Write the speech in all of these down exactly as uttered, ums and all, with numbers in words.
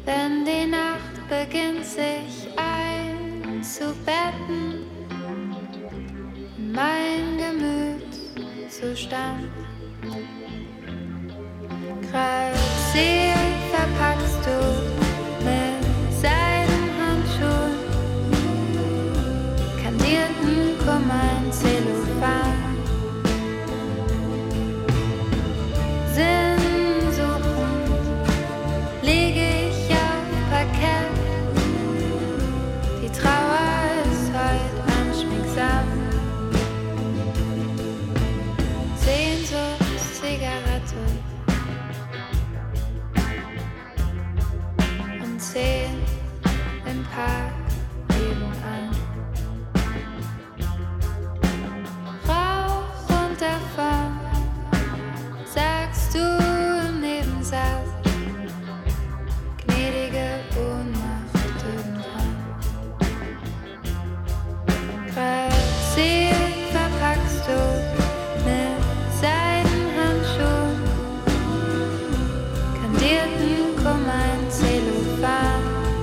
wenn die Nacht beginnt sich einzubetten in mein Gemütszustand. Graziell verpackst du mit Seidenhandschuhen, kandierten Kummer in Zellophan. Sinnsuchend liege ich auf Parkett, die Trauer ist heut anschmiegsam. Sehnsuchtszigarette und zehn im Park nebenan. Rauch und davon, sagst du im Nebensatz, gnädige Ohnmacht irgendwann. Graziell verpackst du mit Seidenhandschuhen, kandierten Kummer in Zellophan.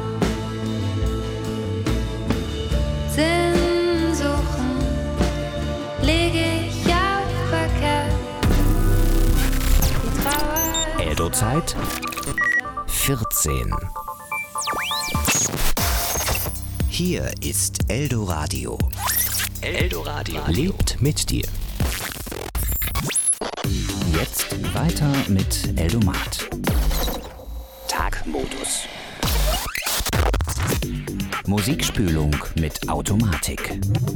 Sinnsuchen lege ich auf Parkett. Die Trauer ist Eldo-Zeit vierzehn. Hier ist Eldoradio. Eldoradio lebt mit dir. Jetzt weiter mit Eldomat. Tagmodus. Musikspülung mit Automatik.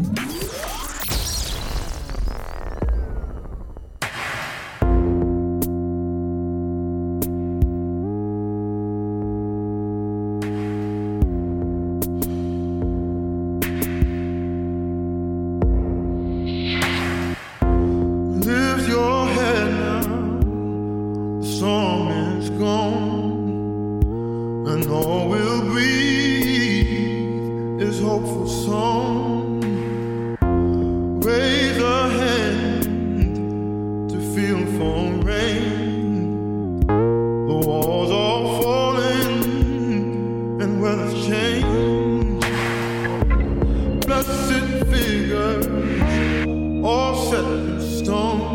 Lift your head now, the storm is gone, and all we'll breathe is hopeful song. Raise a hand to feel for rain. The walls are falling and weather's changed. Blessed figures all set in stone,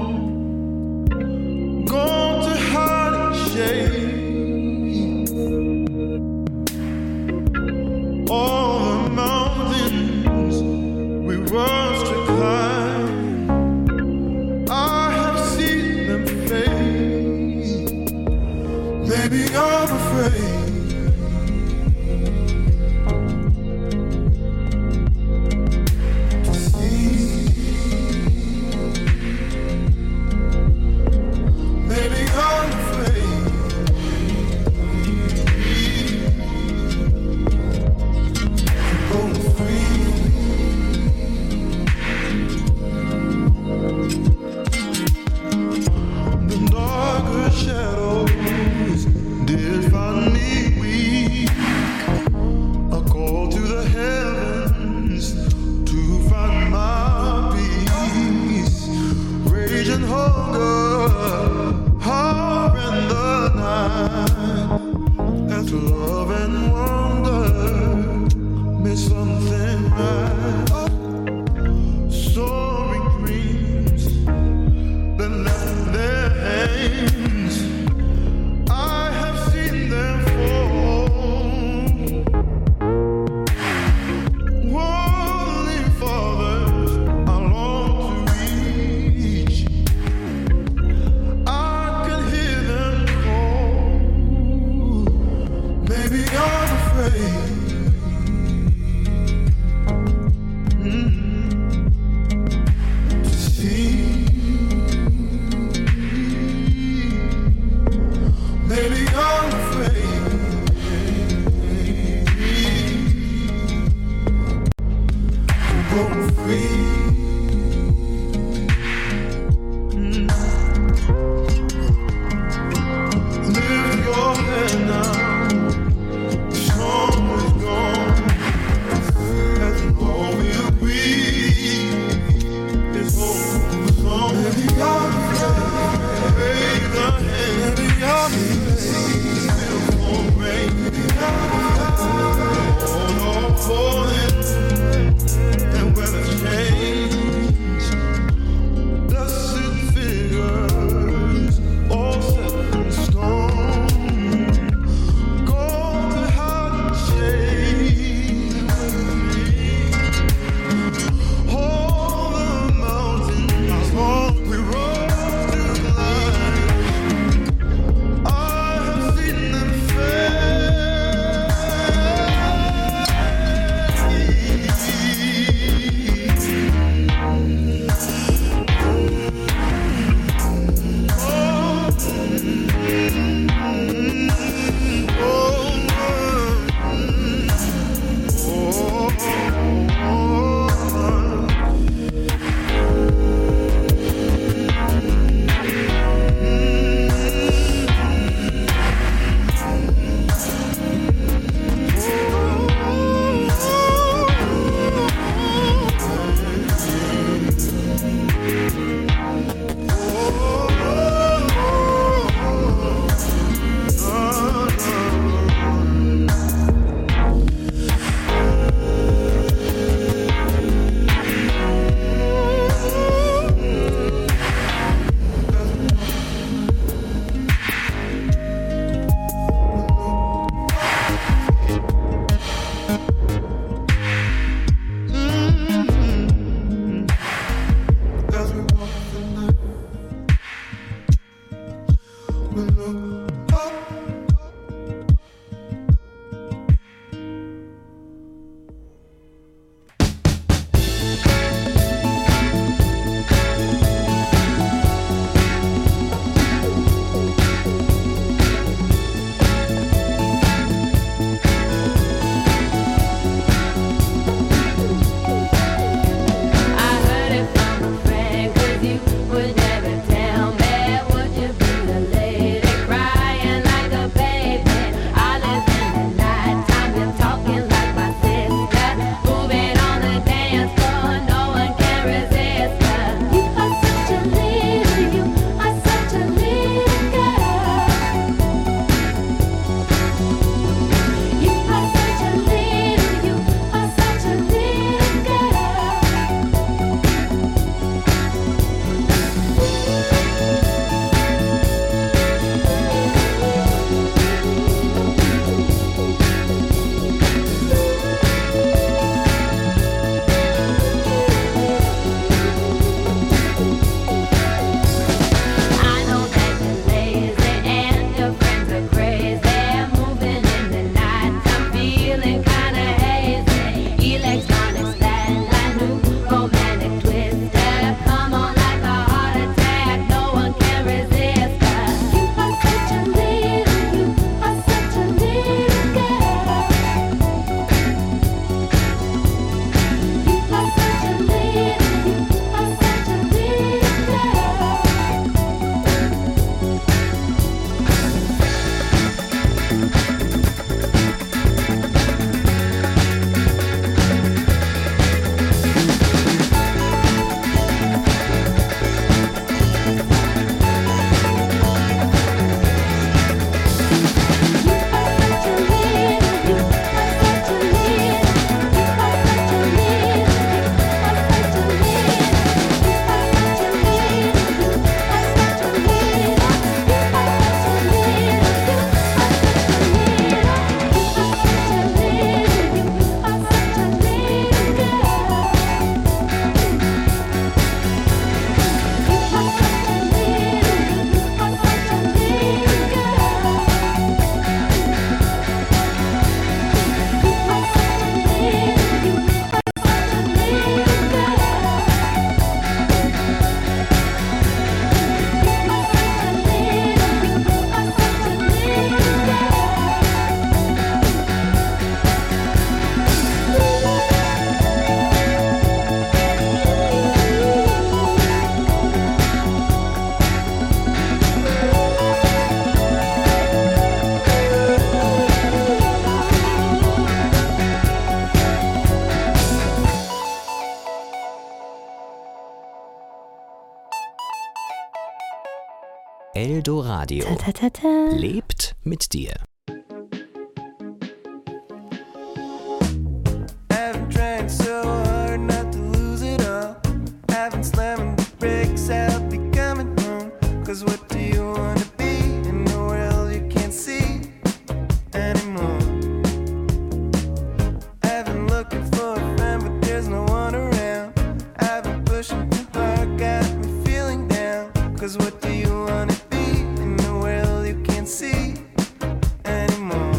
gone to hide in shade. All the mountains we rush to climb, I have seen them fade. Maybe I'm afraid to see. Maybe I'm afraid to go free. The darker shadows did find me weak. I call to the heavens to find my peace. Rage and hunger are in the night. After love and wonder, miss something right. Soaring dreams that left their hands Eldoradio. Ta, ta, ta, ta. Lebt mit dir. I've tried so hard not to lose it all. I've been slamming the brakes, I'll be coming home. Cause what do you wanna be in the world you can't see anymore? I've been looking for a friend, but there's no one around. I've been pushing too hard, got me feeling down. Cause what do you wanna be in the world you can't see anymore?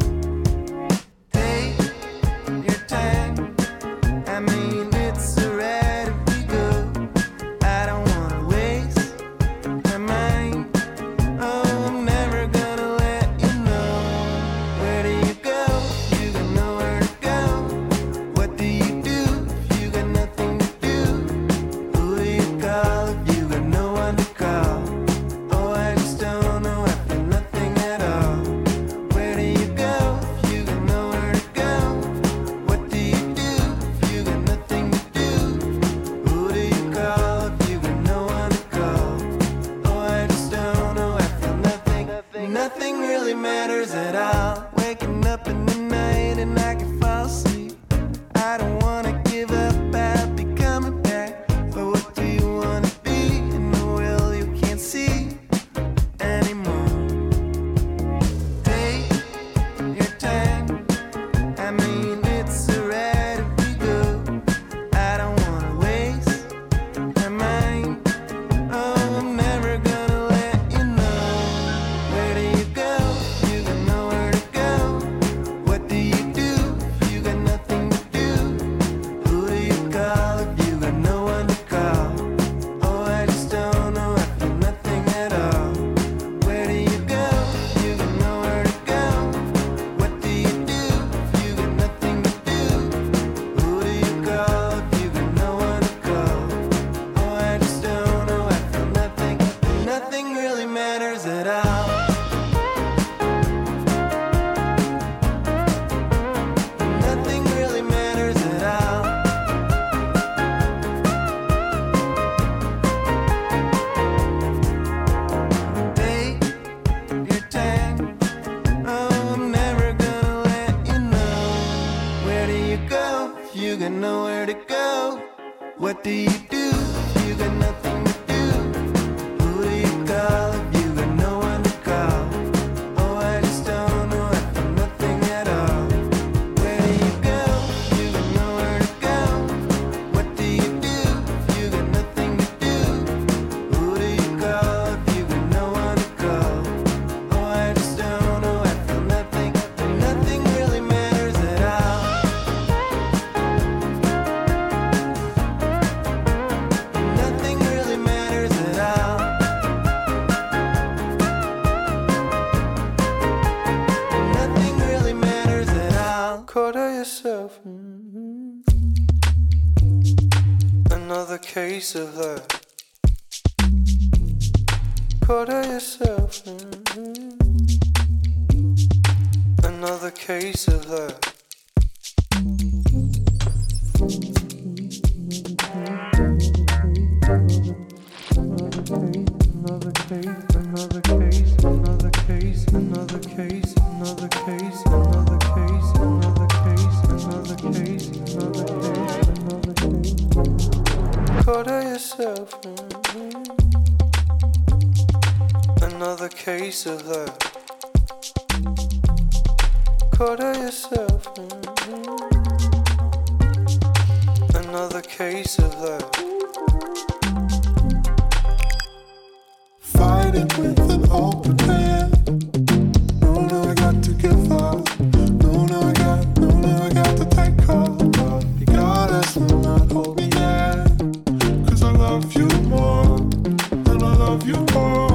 Take your time, I mean it's alright if we go. I don't wanna waste my mind. Oh, I'm never gonna let you know. Where do you go? You got nowhere to go. What do you do if you got nothing to do? Who do you call if you got no one to call? Oh, I just don't know, I feel nothing at all. Where do you go if you got nowhere to go? What do you do if you got nothing to do? Who do you call if you got no one to call? Oh, I just don't know, I feel nothing. Nothing really matters at all. Waking up in the night and I can fall asleep. I don't wanna give up, I'll be coming back. But what do you wanna be in the world you can't see anymore? Take your time, I mean it's alright if we go. I don't wanna waste my mind. Oh, I'm never gonna let you know. Where do you go? You got nowhere to go. What do you do if you got nothing to do? Who do you call if you got no one to call? Oh, I just don't know, I feel nothing at all. Where do you go? You got nowhere to go. What do you do if you got nothing to do? Who do you call if you got no one to call? Oh, I just don't know, I feel nothing. Nothing really matters at all. Nothing really matters at all. Take your time. Oh, I'm never gonna let you know. Where do you go if you got nowhere to go? What do you do if you got nothing to do? Who do you call if you got no one to call? Oh, I just don't know, I feel nothing at all. Where do you go if you got nowhere to go? What do you do if you got nothing to do? Who do you call if you got no one to call? Oh, I just don't know, I feel nothing. Nothing really matters at all. Nothing really matters at all. Nothing really matters at all. Quarter yourself. mm-hmm. Another case of that. Quarter yourself. mm-hmm. Another case of that. Another case, another case, another case, another case, another case, another case, another case, another case, another case, another case. Quarter yourself. mm-hmm. Another case of that. Quarter yourself. mm-hmm. Another case of that. Fighting with an open hand. No, no, I got to give up. No, no, I got, no, no, I got to take cover. Regardless, will not hold me back. Cause I love you more, and I love you more.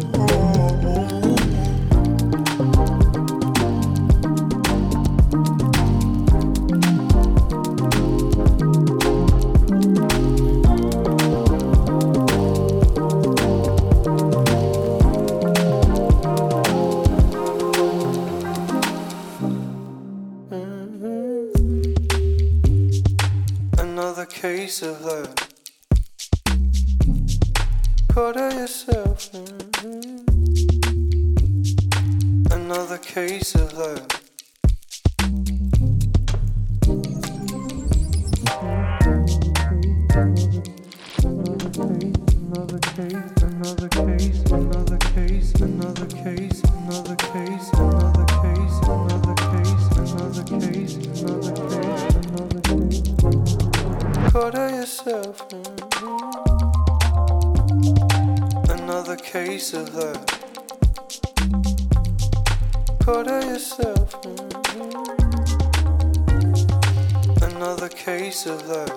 Another case of that. Quarter yourself. mm-hmm. case of love. Another case, another case, another case, another case, another case, another case, another case, another case, another case, another case. Quarter yourself. Another case of love. Quarter yourself. Another case of love.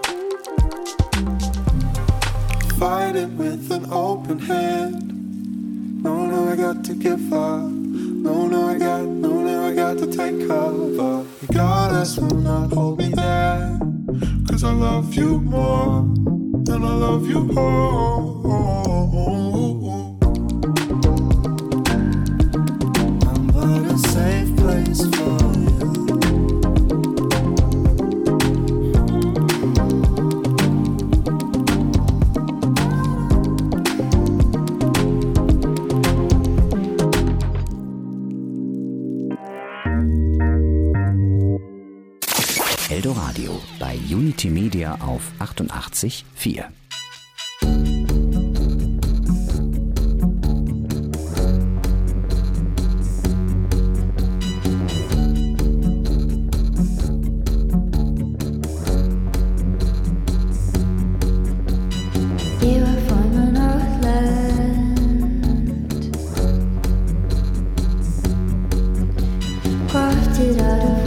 Fight it with an open hand. No, no, I got to give up. No, no, I got, no, no, I got to take cover. Regardless, will not hold me there. Cause I love you more than I love you all. I'm but a safe place for you. Eldoradio bei Unity Media auf achtundachtzig Komma vier.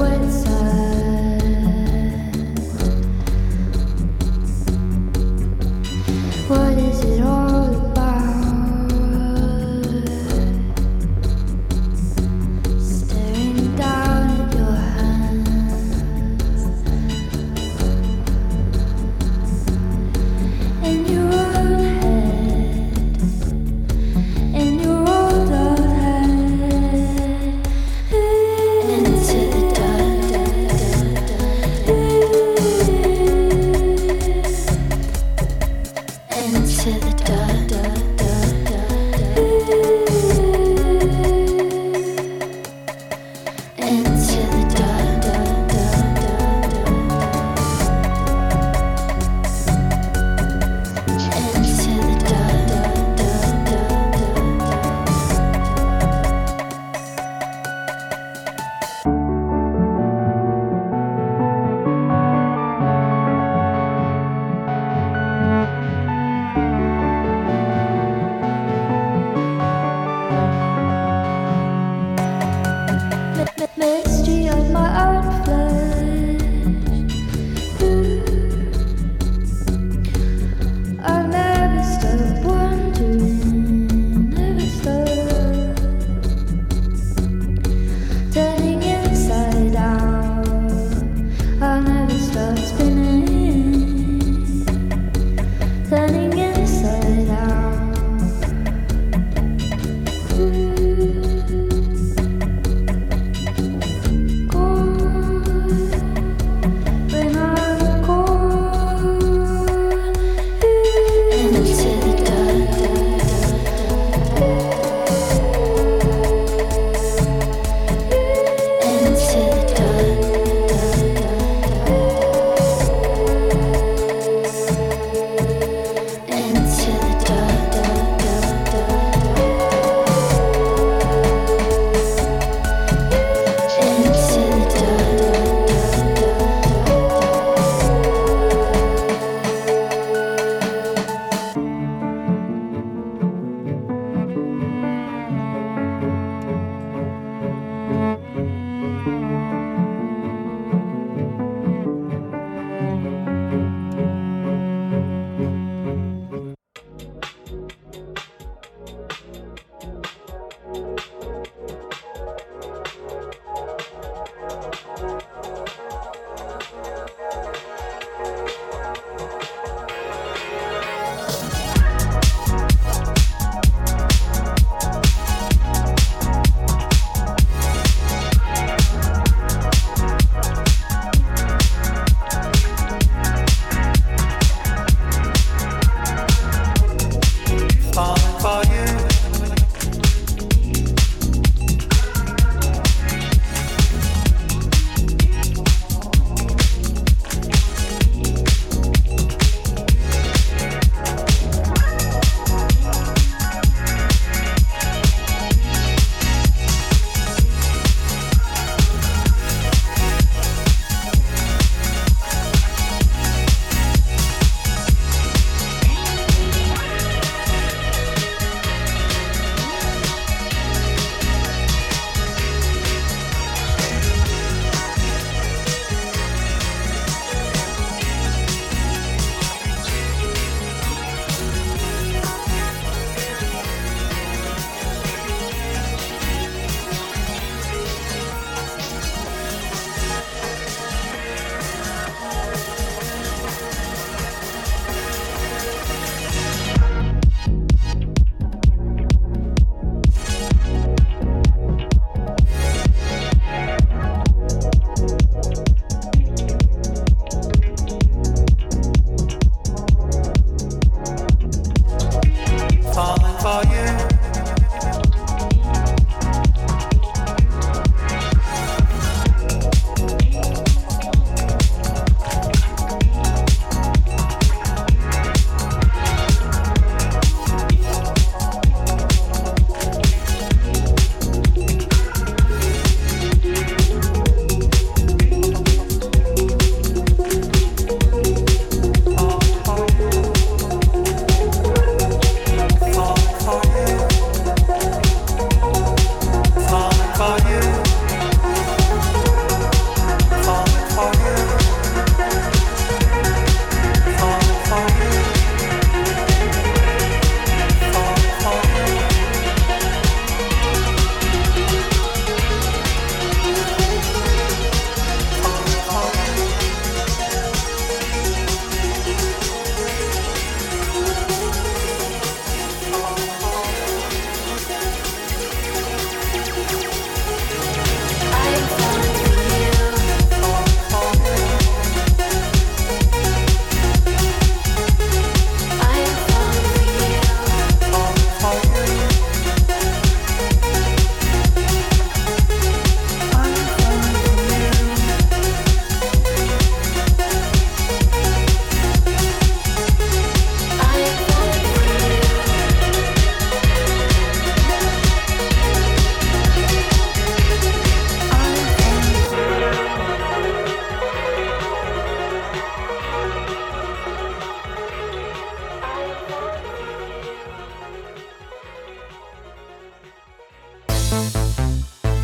Out of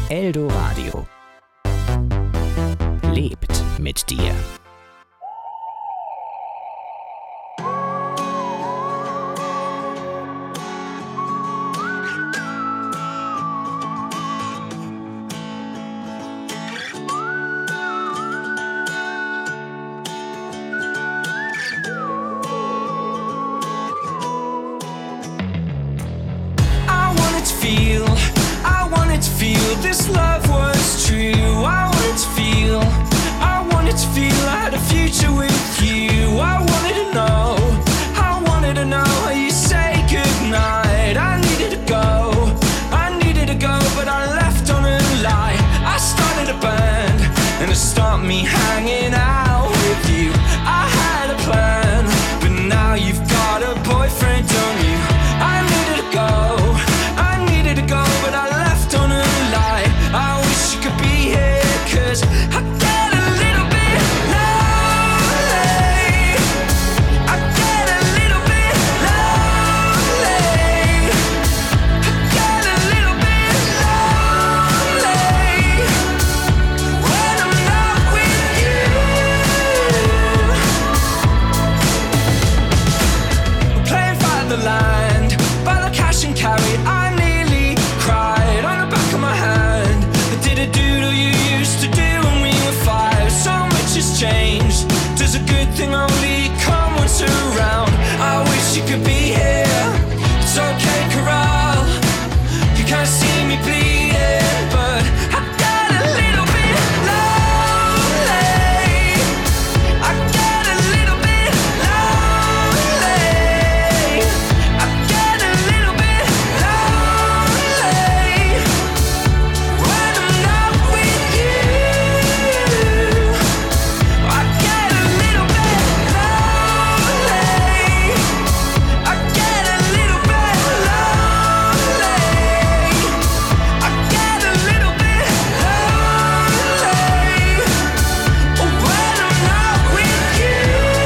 Eldoradio. Lebt mit dir. This love was true. I wanted to feel, I wanted to feel I had a future with you. I wanted to know, I wanted to know how you say goodnight. I needed to go, I needed to go, but I left on a lie. I started a band, and it stopped me hanging out with you. I had a plan, but now you've got a boyfriend, don't you? I needed to go, I needed to go, but I left on a lie. I wish you could be here, cause I get a little bit lonely. I get a little bit lonely. I get a little bit lonely when I'm not with you. We're playing Fight the Land by the cash and carry. I nearly cried on the back of my hand. I did a doodle you used to do when we were five. So much has changed. Does a good thing only come once around? I wish you could be here. It's okay, Carol. You can't see me bleeding, but I got a little bit lonely. I got a little bit lonely. I get a little bit lonely when I'm not with you. I get a little bit lonely. I get a little bit lonely. I get a little bit lonely when I'm not with you.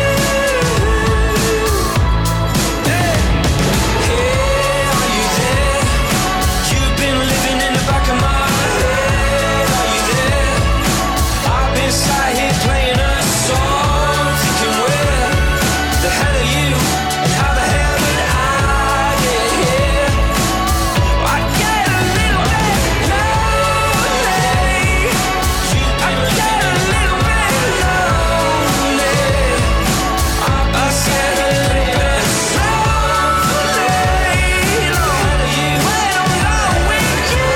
Hey, hey, are you there? You've been living in the back of my head. Are you there? I've been sat here playing a song, thinking where the hell are you? And how the hell did I get here? I get a little bit lonely. I get a little bit lonely. I said a little bit lonely. How are you when I'm not with you?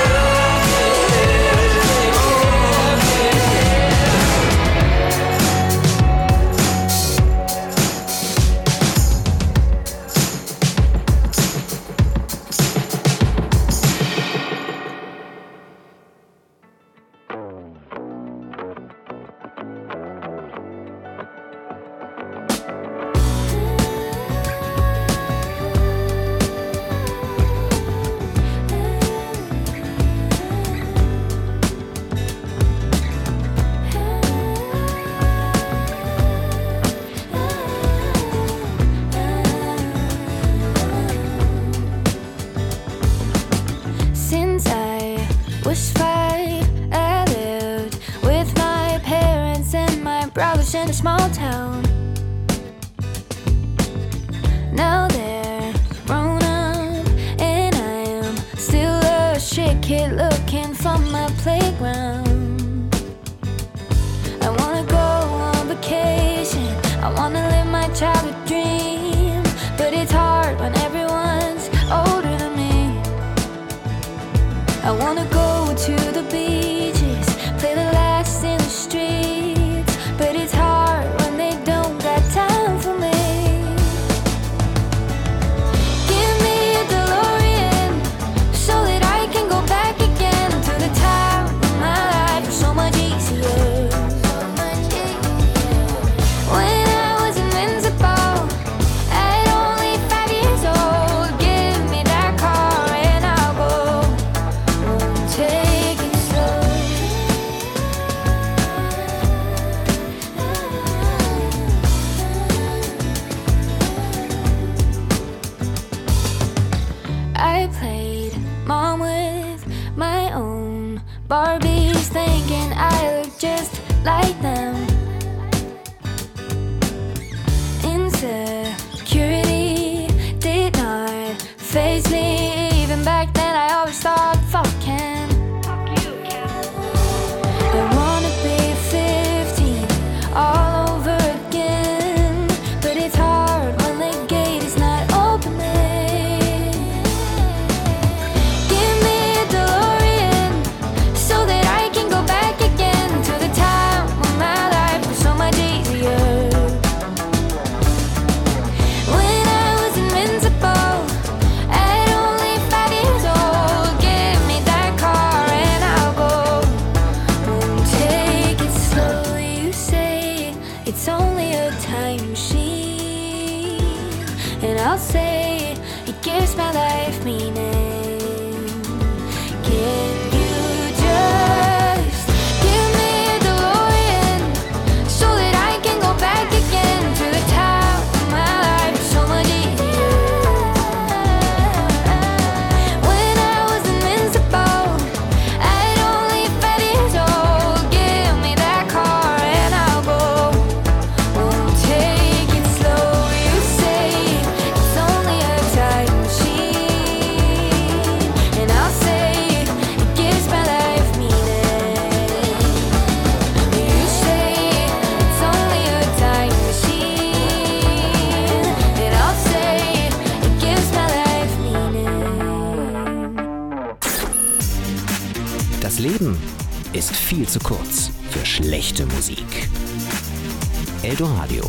Since I was five, I lived with my parents and my brothers in a small town. Now they're grown up, and I am still a shit kid looking for my playground. I wanna go on vacation, I wanna live my childhood dream, but it's hard when everyone's older than me. I wanna go to the beaches, play the last in the streets, but it's hard when they don't got time for me. Give me a DeLorean so that I can go back again to the time when my life was so much easier. When I was invincible at only five years old, give me that car and I'll go. Take it slow. Barbies thinking I look just like them. Insecurity did not faze me. Even back then I always thought, fuck Ken. I wanna be fifteen all over again, but it's hard when the gate is not opening. Give me a DeLorean so that I can go back again to the time when my life was so much easier. When I was invincible at only five years old, give me that car and I'll go. Won't take it slow, you say it's only a time machine, and I'll say it gives my life meaning. Can you just give me a DeLorean so that I can go back again to the time when my life was so much easier? When I was invincible at only five years old, give me that car and I'll go. Won't take it slow, you say it's only a time machine, and I'll say it gives my life meaning. You say it's only a time machine, and I'll say it gives my life meaning. Das Leben ist viel zu kurz für schlechte Musik. Eldoradio.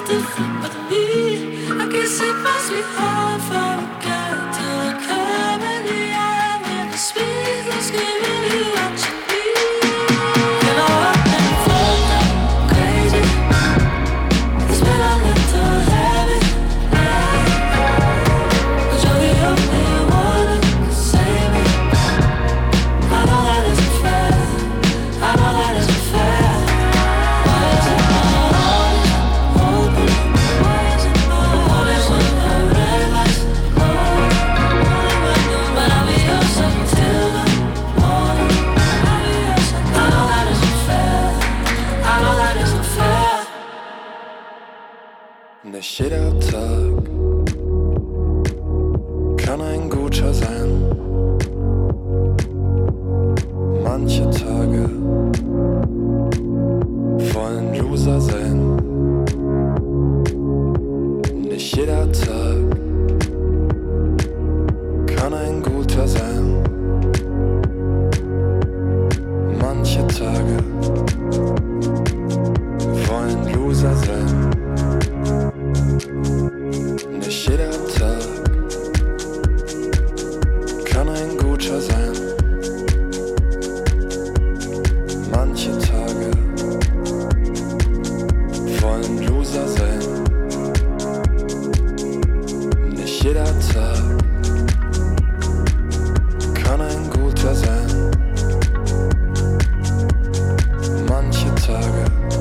different with me. I guess it must be hard for a girl to come in the eye when the speaker's giving you what you need. You know I've been fucked up crazy. It's been a little heavy, but you're the only one who can save me. I know that isn't fair. I know that isn't fair. Why is it not honest? Open. Why is it not honest when I realize more? But I'll be yours until the morning. I'll be yours. I know that isn't fair. I know that isn't fair. Nicht jeder Tag kann ein guter sein. Manche Tage wollen Loser sein. Nicht jeder Tag kann ein guter sein. Manche Tage wollen Loser sein. Nicht jeder Tag kann ein guter sein. Manche Tage wollen Loser sein. Nicht jeder Tag kann ein guter sein. Manche Tage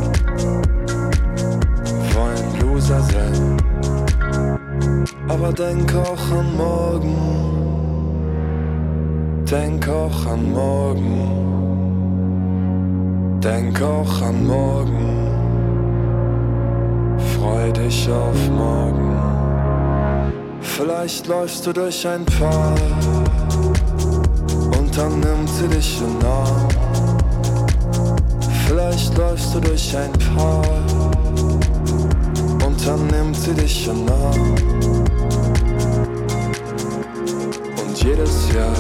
wollen Loser sein. Aber denk auch an morgen. Denk auch an morgen. Denk auch an morgen, freu dich auf morgen. Vielleicht läufst du durch ein Park und dann nimmt sie dich in den Arm. Vielleicht läufst du durch ein Park und dann nimmt sie dich in den Arm. Und jedes Jahr,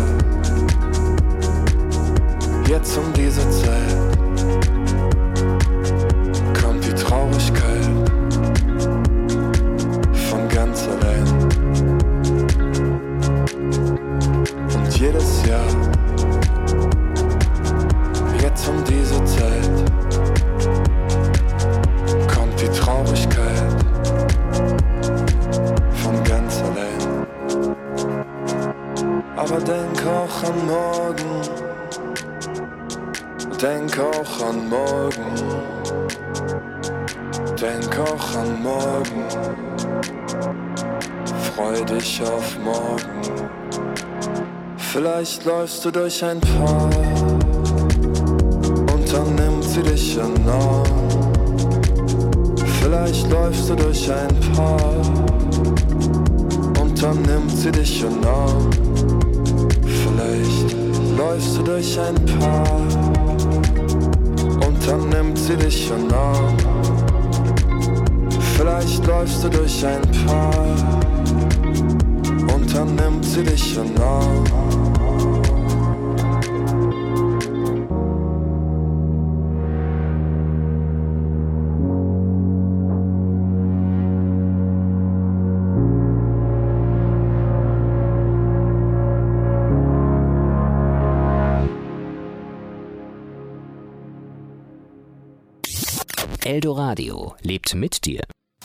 jetzt um diese Zeit, kommt die Traurigkeit von ganz allein. Und jedes Jahr, jetzt um diese Zeit, kommt die Traurigkeit von ganz allein. Aber denk auch an morgen. Denk auch an morgen. Denk auch an morgen. Freu dich auf morgen. Vielleicht läufst du durch ein Park und dann nimmt sie dich in den Arm. Vielleicht läufst du durch ein Park und dann nimmt sie dich in den Arm. Vielleicht läufst du durch ein Park und dann nimmt sie dich in den Arm. Vielleicht läufst du durch ein Park und dann nimmt sie dich in den Arm. Eldoradio lebt mit dir.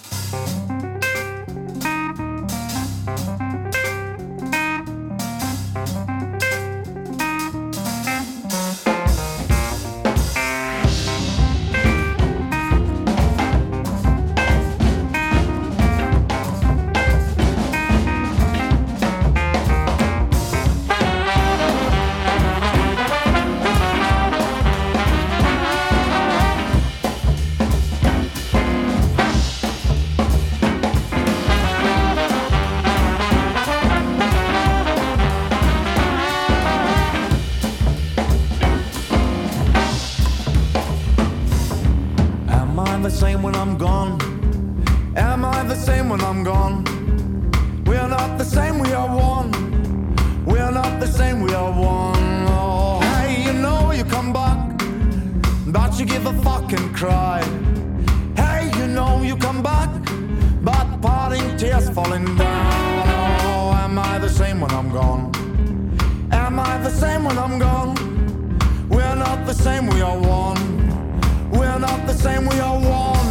same when I'm gone? Am I the same when I'm gone? We are not the same, we are one. We are not the same, we are one. Oh, hey, you know you come back, but you give a fucking cry. Hey, you know you come back, falling down. Oh, am I the same when I'm gone? Am I the same when I'm gone? We're not the same, we are one. We're not the same, we are one.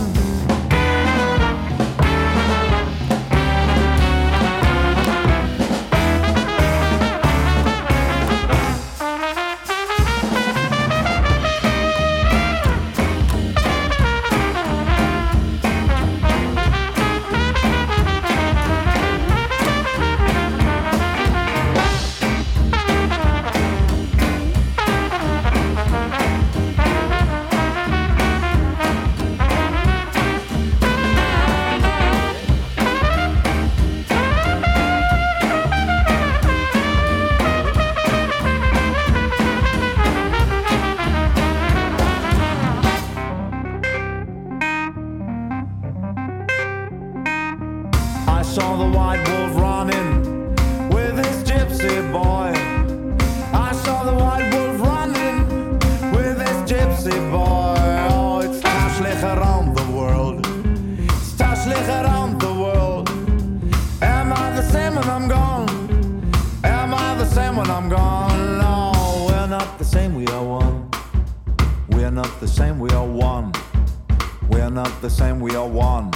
Saw the white wolf running with his gypsy boy. I saw the white wolf running with his gypsy boy. Oh, it's touchlich around the world. It's touchlich around the world. Am I the same when I'm gone? Am I the same when I'm gone? No, we're not the same, we are one. We're not the same, we are one. We're not the same, we are one.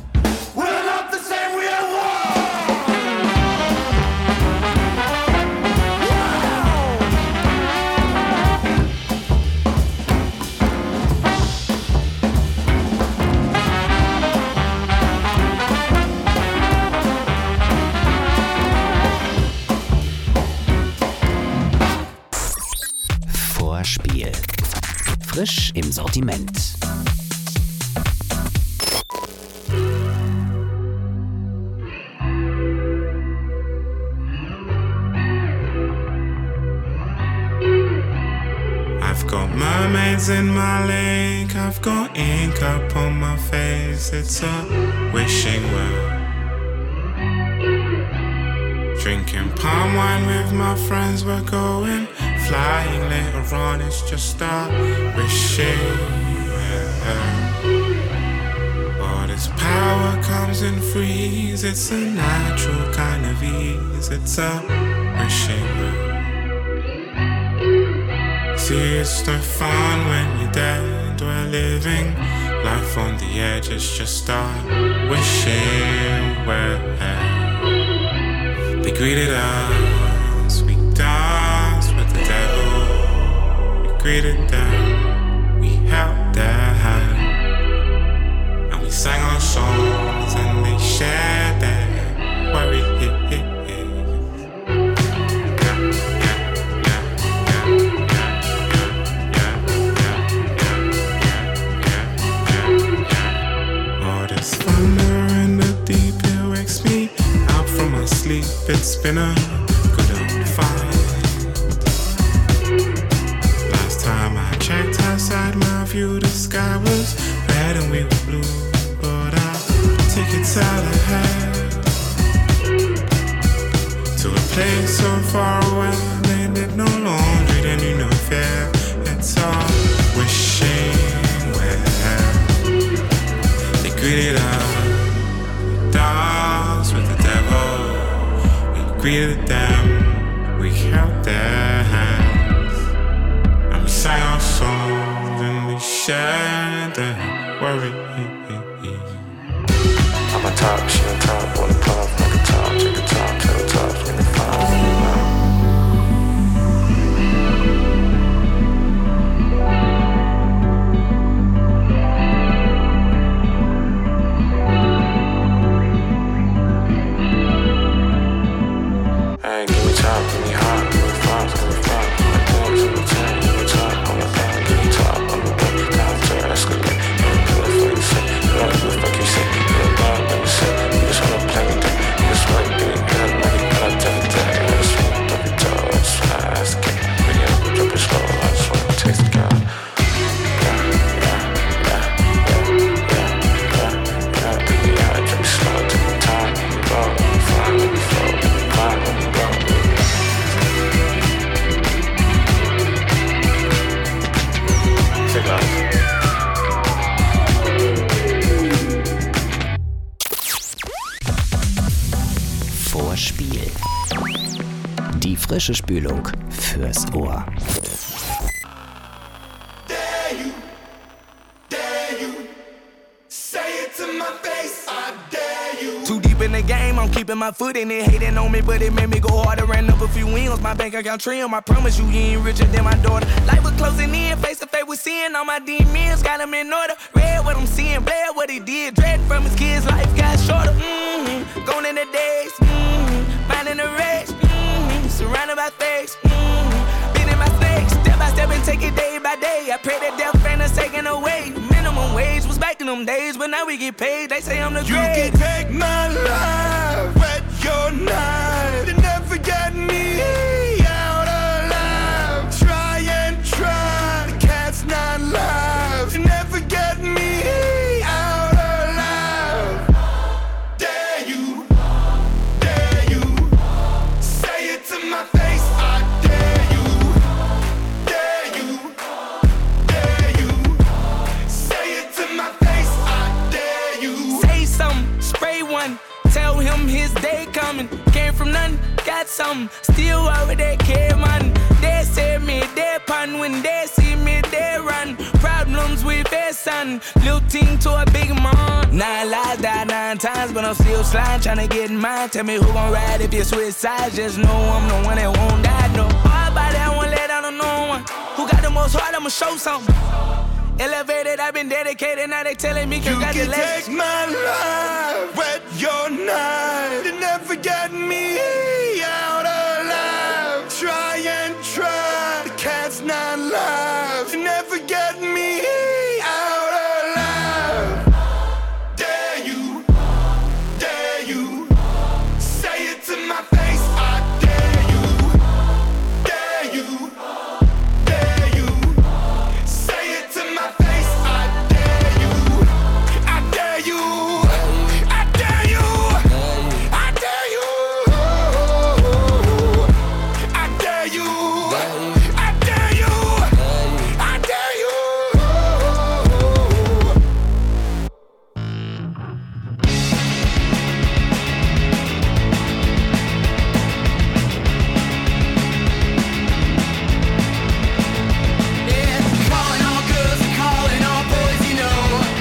Vorspiel. Frisch im Sortiment. I've got mermaids in my lake, I've got ink up on my face, it's a wishing well. Drinking palm wine with my friends, we're going flying later on, it's just a wishing well. All this power comes in freeze, it's a natural kind of ease, it's a wishing well. See, it's no fun when you're dead, we're living life on the edge, it's just a wishing well. They greeted us, we danced with the devil. We greeted them, we held their hand, and we sang our songs and they shared their worry. All this thunder in the deep, it wakes me out from my sleep. It's been a good old fight. Last time I checked outside my view, the sky was red and we were blue. But I'll take it out ahead to a place so far away. They did no laundry, they knew no fear. It's all wishing well. They greeted us, danced with the devil. Greeted them, we held their hands, and we sang our songs and we shared their worry. I'm a top, she on top, on the puff, like a top, take a top, tell the top, in the five. Fuck you say, Hörspiel. Die frische Spülung fürs Ohr. Dare you, dare you, say it to my face, I dare you. Too deep in the game, I'm keeping my foot in it. Hating on me, but it made me go harder. Ran up a few wins, my bank account trim. I promise you, you ain't richer than my daughter. Life was closing in, face to face with sin. All my demons got them in order. Read what I'm seeing, bled what he did. Dread from his kids, life got shorter. Mm-hmm. Gone in the days, mm-hmm. Minding the race, mm-hmm. Surrounded by fakes, mm-hmm. Beating my snakes, step by step and take it day by day. I pray that death ain't us taken away. Minimum wage was back in them days, but now we get paid. They say I'm the You great. can take my life, wet your knife, and never get me out alive. Try and try, the cat's not live, and never get me out alive. Dare you, dare you, say it to my face, I dare you, dare you, dare you, say it to my face, I dare you. Say something, spray one. Tell him his day coming. Came from nothing, got something. Still over there, care man. They say me, they pun. When they see me, they run. Problems with their son. Little team to a big man. Nine lives, died nine times, but I'm still sliding, trying to get in mine. Tell me who gon' ride if you switch sides. Just know I'm the one that won't die, no. Hard body, I won't let down on no one. Who got the most heart, I'ma show something. Elevated, I've been dedicated, now they telling me You can congratulations. take my life, wet your knife, and never get me out alive. Try and try, the cat's not live, and never get me out alive. Dare you, dare you, say it to my face, I dare you, dare you, dare you, say it to my face, I dare you, I dare you, I dare you, I dare you, I dare you, I dare you, I dare you. Calling all girls and calling all boys, you know.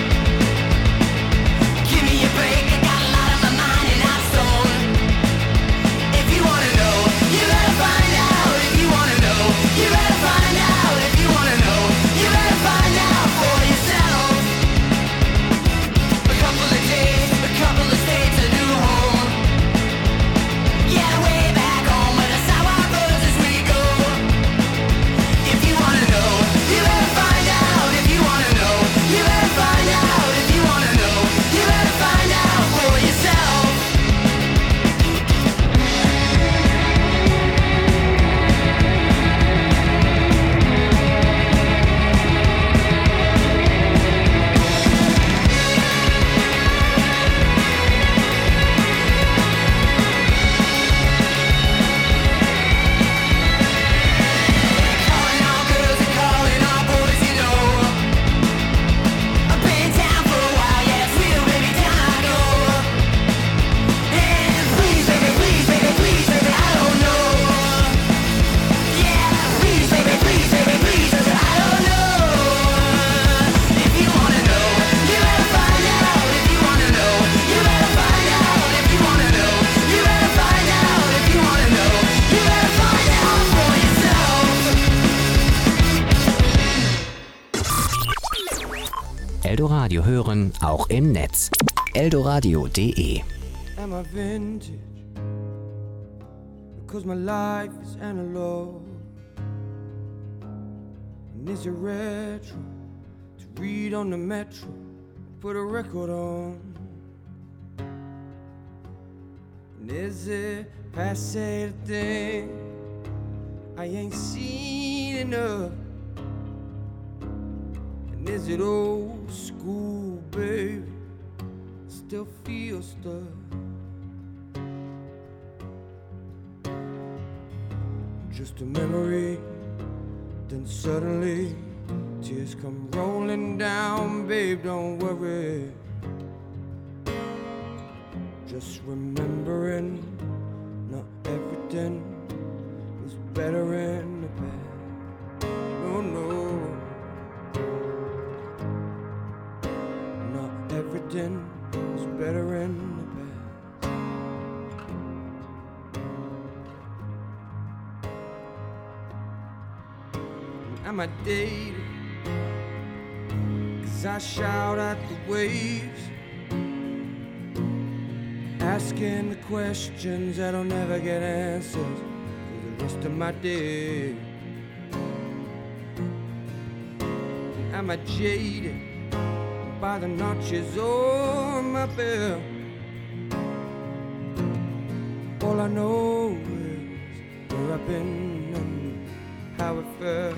Give me a break, I got a lot on my mind and I'm stoned. If you wanna know, you better find out. If you wanna know, you better find out. If you wanna know, you better find out for yourself. A couple of days, a couple of states, a new home. Yeah, way back home, but that's how our roads as we go. If you wanna know, you better find out. If you wanna know, you better find out. If you wanna know, you better find out for yourself. Calling all girls and calling all boys, you know. I've been down for a while, yeah, it's real, baby, down I go. And please, baby, please, baby, please, baby, I don't know. Yeah, please, baby, please, baby, please, baby, I don't know. If you wanna know, you better find out. If you wanna know, you better find out. If you wanna know, you better find out. If you wanna know, you better find out for yourself. Eldoradio hören, auch im Netz. eldoradio punkt de. Am I vintage? Because my life is analog. And is it retro to read on the metro? Put a record on. And is it passe the thing I ain't seen enough? And is it old school, baby? Still feel stuck. Just a memory, then suddenly tears come rolling down, babe, don't worry. Just remembering Not everything was better in the past. No, no. Not everything was better in the past. I'm a dater, 'cause I shout at the waves, asking the questions that'll never get answers for the rest of my day. I'm a jaded by the notches on my belt. All I know is where I've been and how it felt.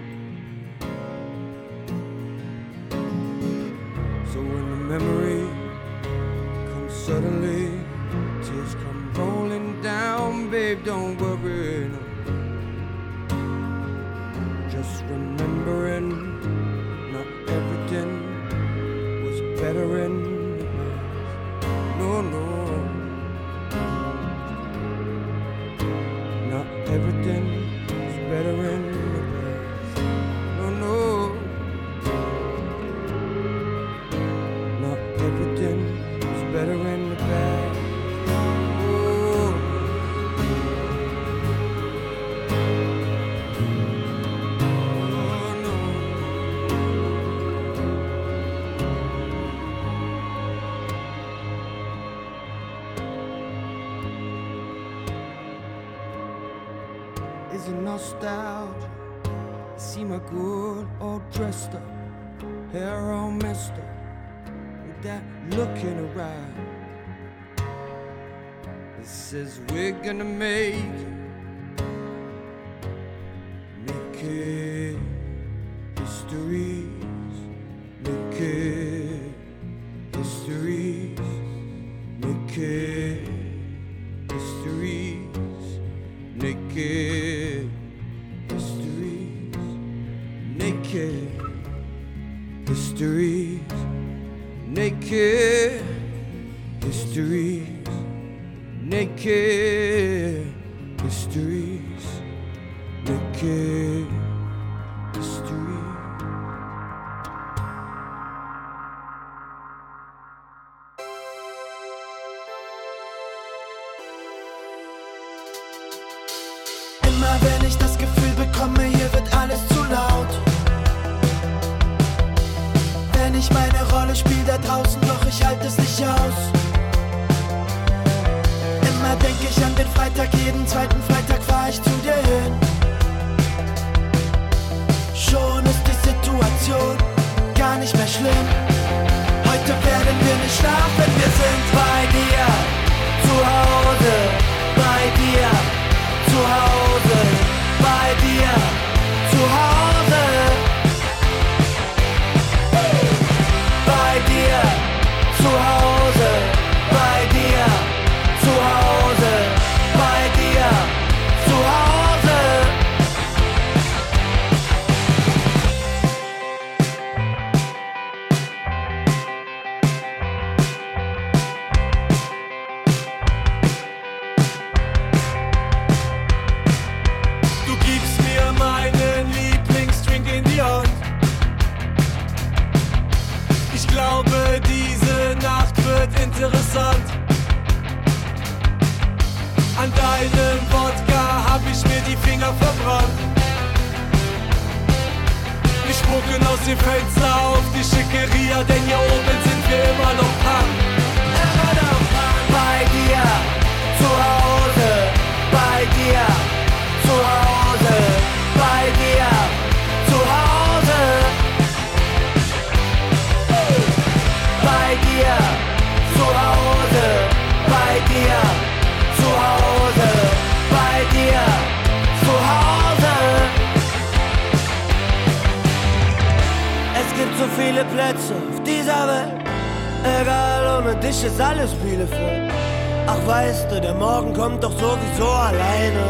So when the memory comes suddenly, tears come rolling down, babe, don't worry, no. Just remembering not everything was better in the past. No, no. Not everything was better in the past. No, no. Not everything was better in the past. Oh. Oh, no. Is it nostalgia? See my good all dressed up, hair all messed up, with that look in her eye. It says we're gonna make it, make it histories, make it histories, make it histories, naked histories, naked histories, naked histories, naked histories, naked histories. Immer wenn ich das Gefühl bekomme, hier wird alles zu laut. Wenn ich meine Rolle spiele da draußen, doch ich halte es nicht aus. Immer denk ich an den Freitag, jeden zweiten Freitag fahr ich zu dir hin. Schon ist die Situation gar nicht mehr schlimm. Heute werden wir nicht schlafen, wir sind bei dir, zu Hause, bei dir, zu Hause, bei dir, zu Hause, bei dir, zu Hause, bei dir, zu Hause, bei dir, zu Hause. Du gibst mir meinen Lieblingsdrink in die Hand. Ich glaube, diese Nacht wird interessant. An deinem Wodka hab ich mir die Finger verbrannt. Wir spucken aus dem Fenster auf die Schickeria, denn hier oben sind wir immer noch Punk. Immer noch Punk. Bei dir, zu Hause, bei dir, zu Hause, bei dir, zu Hause, bei dir, zu Hause, bei dir, zu Hause, bei dir, zu Hause. Es gibt so viele Plätze auf dieser Welt, egal, ohne dich ist alles Bielefeld. Ach weißt du, der Morgen kommt doch sowieso alleine.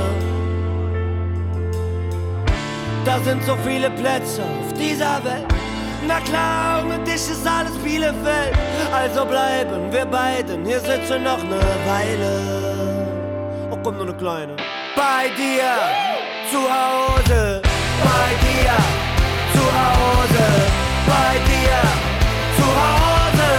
Da sind so viele Plätze auf dieser Welt. Na klar, ohne dich ist alles Bielefeld. Also bleiben wir beiden, hier sitzen noch ne Weile. Oh komm noch eine kleine. Bei dir, zu Hause, bei dir, zu Hause, bei dir, zu Hause,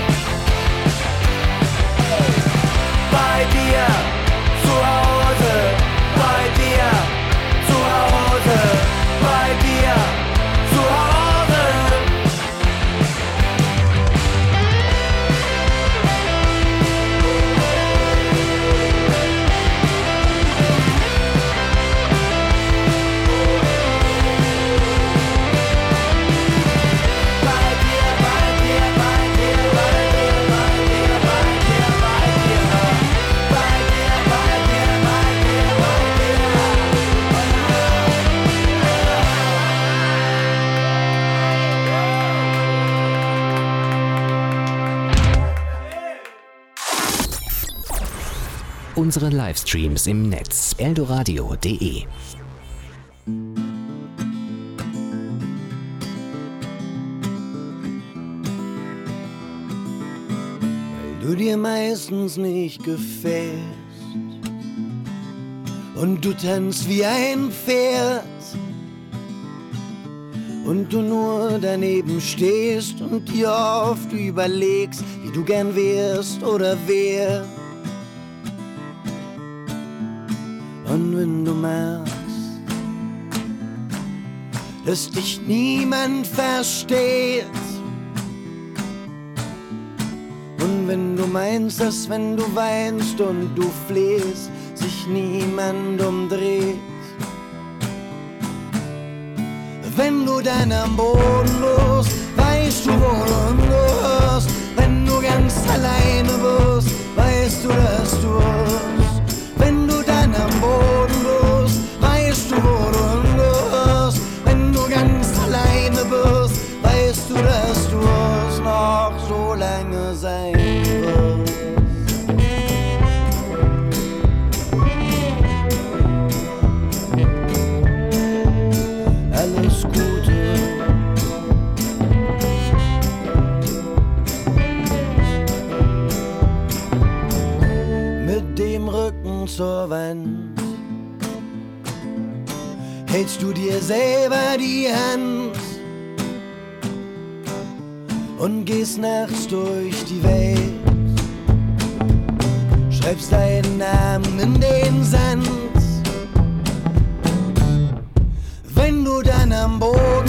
bei dir, zu Hause, bei dir, zu Hause, bei dir, zu Hause. Unsere Livestreams im Netz eldoradio punkt de. Weil du dir meistens nicht gefällst und du tanzt wie ein Pferd und du nur daneben stehst und dir oft überlegst, wie du gern wärst oder wer. Und wenn du merkst, dass dich niemand versteht, und wenn du meinst, dass wenn du weinst und du flehst, sich niemand umdreht, wenn du dann am Boden bist, weißt du, wohin du hörst, wenn du ganz alleine bist, weißt du, dass du hast. Wenn du dann am Boden bist, weißt du, wo du hingehörst. Wenn du ganz alleine bist, weißt du, dass du es noch so lange sein wirst. Alles Gute. Mit dem Rücken zur Wand hältst du dir selber die Hand und gehst nachts durch die Welt, schreibst deinen Namen in den Sand. Wenn du dann am Boden